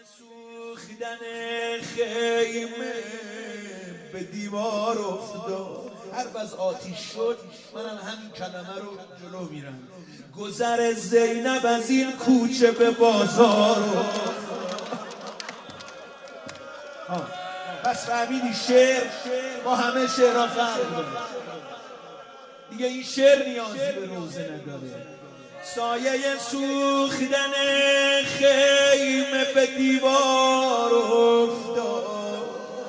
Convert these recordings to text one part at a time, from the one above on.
سوختن خیمه به دیوار افتاد. حرف از آتیش شد، منم همین کلمه رو جلو میرم. گذر زینب از این کوچه به بازار پس فهمیدی شعر با همه شعرها فرق داره دیگه. این شعر نیازی به روزه نداره. سایه سوختن خیمه به دیوار افتاد.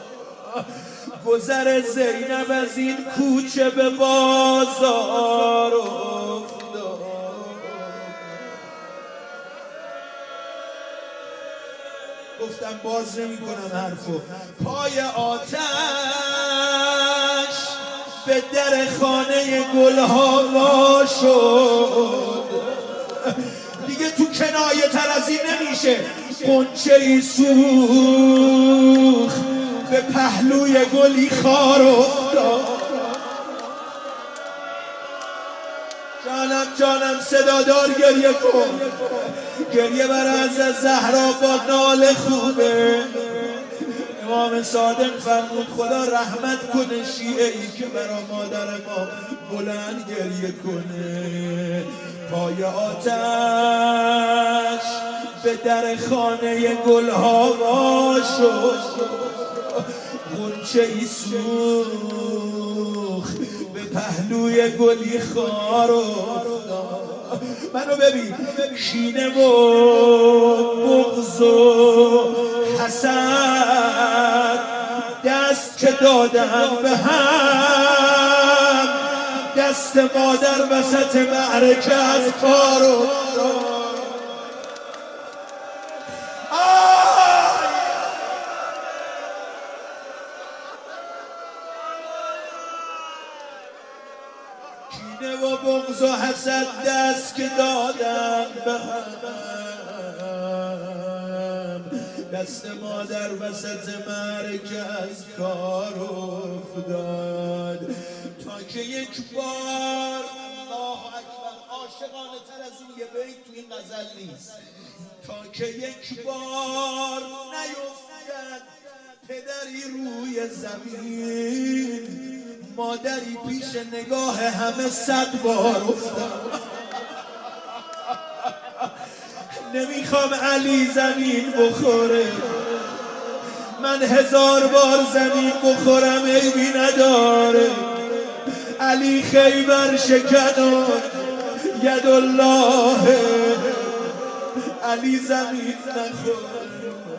گذر زینب از این کوچه به بازار افتاد. گفتم باز نمی کنم حرفو. پای آتش به در خانه گلها وا شد. دیگه تو کنایه تر از این نمیشه. غنچه‌ای سوخت به پهلوی گلی خار افتاد. جانم صدادار گریه کن. گریه بر از زهرا با ناله خوبه. امام صادق فرمود خدا رحمت کنه شیعه ای که برا مادر ما بلند گریه کنه. پای آتش به در خانه گلها وا شد. غنچه‌ای سوخت به پهلوی گلی خار افتاد. منو ببین، کینه و بغض و حسد دست که دادن به هم. دست مادر وسط معرکه از کار افتاد. کینه و بغض و حسد دست که دادن به هم. دست مادر وسط معرکه از کار افتاد. تا که یک بار الله اکبر، عاشقانه تر از این یه بیت توی این غزل نیست. تا که یک بار نیفتد پدری روی زمین، مادری پیش نگاه همه 100 بار افتاد. نمیخوام علی زمین بخوره، من 1000 بار زمین بخورم عیبی نداره. علی خیبر شکن ید الله، علی زمین نخوره.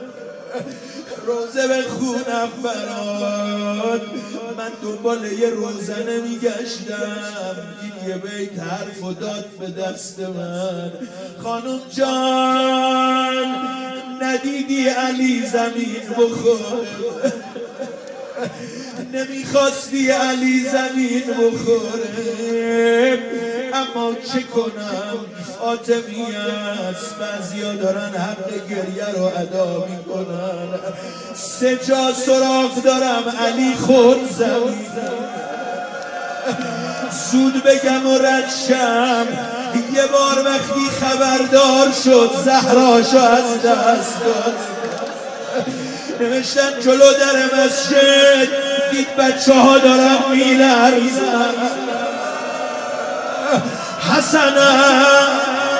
روزه بخونم برات، من دنبال یه روزنه میگشتم. این یه بیت حرف و داد به دست من. خانم جان ندیدی علی زمین بخوره؟ نمیخواستی علی زمین بخوره؟ اما چه کنم فاطمی است. بعضیا دارن حق گریه رو ادا میکنن. 3 جا سراغ دارم علی خورد زمین. زود بگم و رد شم. یه بار وقتی خبردار شد زهراشو از دست داد. نوشتن جلو در مسجد، دید بچه ها دارن میلرزن. حسنم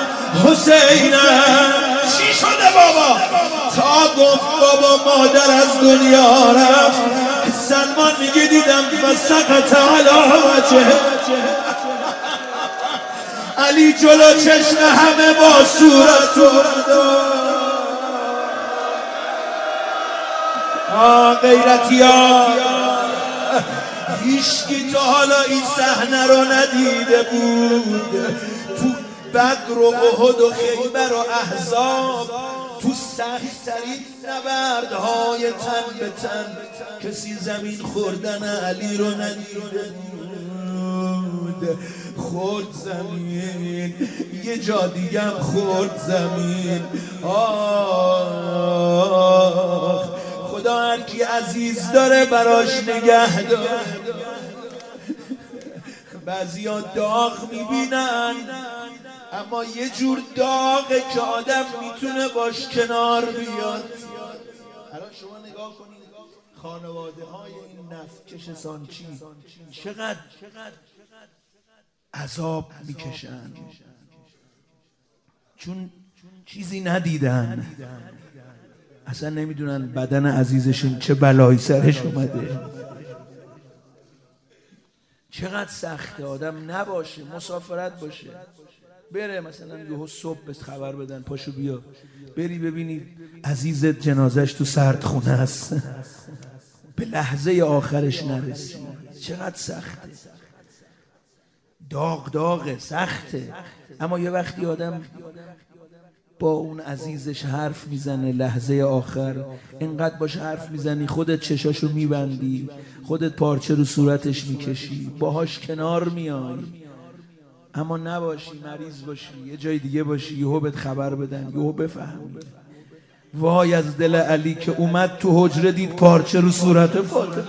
حسینم چی شده بابا؟ تا گفت بابا مادر از دنیا رفت. سلمان میگه دیدم فسقط علی وجهه. علی جلو چشم همه با صورت غیرتی ها. هیچکی تا حالا این صحنه رو ندیده بود. تو بدر و احد و خیبر و احزاب، تو سخت‌ترین نبردهای تن به تن، کسی زمین خوردن علی رو ندیده بود. خورد زمین، یه جا دیگم خورد زمین. آه خدا هر کی عزیز داره براش نگه داره. بعضیا داغ میبینن، اما یه جور داغه که آدم میتونه باش کنار بیاد. الان شما نگاه کنید خانواده های این نفتکش سانچی چقدر عذاب میکشن، چون چیزی ندیدن، اصلا نمیدونن بدن عزیزشون چه بلایی سرش اومده. چقدر سخته آدم نباشه، مسافرت باشه، بره مثلا یهو صبح بهت خبر بدن پاشو بیا، بری ببینی عزیزت جنازش تو سردخونه است، به لحظه آخرش نرسی. چقدر سخته، داغه، سخته. اما یه وقتی آدم با اون عزیزش حرف میزنه لحظه آخر، اینقدر باش حرف میزنی خودت چشاشو میبندی، خودت پارچه رو صورتش میکشی، باهاش کنار میای. اما نباشی مریض باشی، یه جای دیگه باشی، یهو بهت خبر بدن، یهو بفهمی. وای از دل علی که اومد تو حجره دید پارچه رو صورت فاطمه.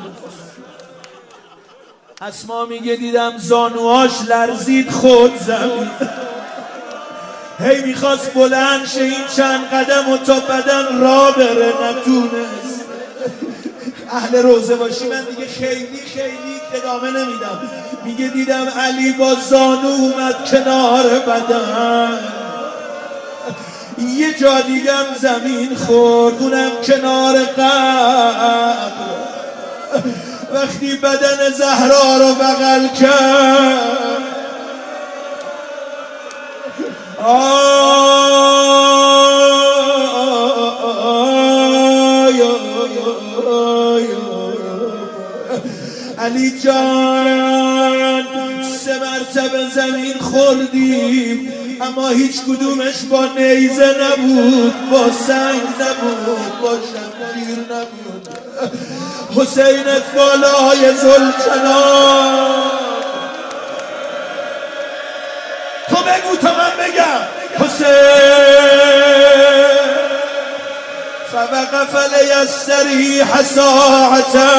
اسما میگه دیدم زانوهاش لرزید خود زمین، هی میخواست بلند شه این چند قدم و تا بدن را بره نتونست. اهل روزه باشی من دیگه خیلی ادامه نمیدم. میگه دیدم علی با زانو اومد کنار بدن، یه جا دیگم زمین خورد اونم کنار قبر. وقتی بدن زهرا رو بغل کرد، علی جان 3 مرتبه زمین خوردیم اما هیچ کدومش با نیزه نبود، با سنگ نبود، با شمشیر نبود. حسینت بالای ذوالجلال، تو بگو تا من بگم. حسین فوقف لیستریح ساعتا،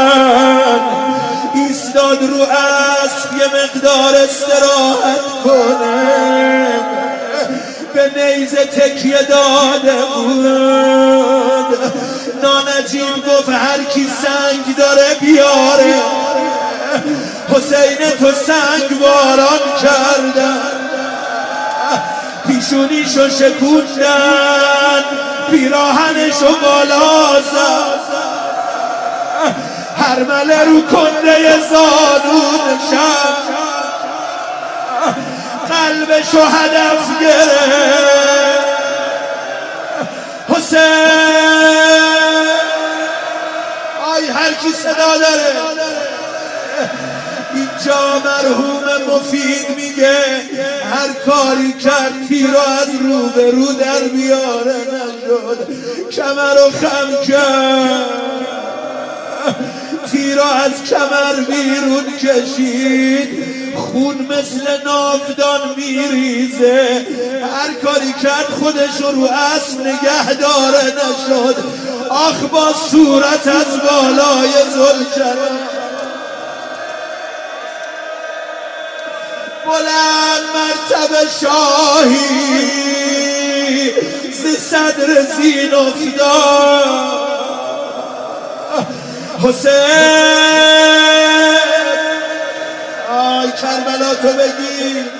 ایستاد رو اسب یه مقدار استراحت کنه، به نیزه تکیه داده بود. نانجیب گفت هر کی سنگ داره بیاره. حسین تو سنگ باران کردن، پیشونیشو شکوندن، پیراهنشو بالا زد، هرمله رو کنده زانو نشست، قلبشو هدف گرفت. حسین آی هر کی صدا داره. اینجا مرحوم مفید میگه هر کاری کرد تیر از رو به رو در بیاره نشد، کمر رو خم کرد، تیر از کمر بیرون کشید، خون مثل ناودان میریزه. هر کاری کرد خودش رو اسب نگه داره نشد. آخ با صورت از بالای ذوالجلال، بلند مرتبه شاهی ز صدر زین افتاد. حسین آی کربلا تو بگی